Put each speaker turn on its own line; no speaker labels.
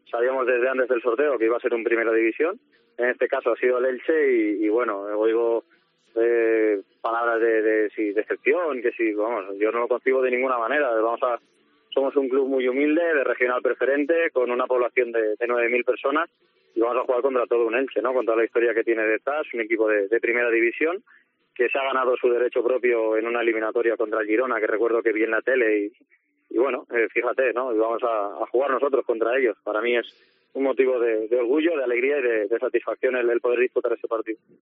sabíamos desde antes del sorteo que iba a ser un Primera División. En este caso ha sido el Elche y bueno, oigo palabras de decepción, que si, vamos, yo no lo concibo de ninguna manera. Somos un club muy humilde, de regional preferente, con una población de 9.000 personas, y vamos a jugar contra todo un Elche, ¿no? Con toda la historia que tiene detrás, un equipo de Primera División, que se ha ganado su derecho propio en una eliminatoria contra el Girona, que recuerdo que vi en la tele, y bueno, fíjate, ¿no? Y vamos a jugar nosotros contra ellos. Para mí es un motivo de orgullo, de alegría y de satisfacción el poder disputar ese partido.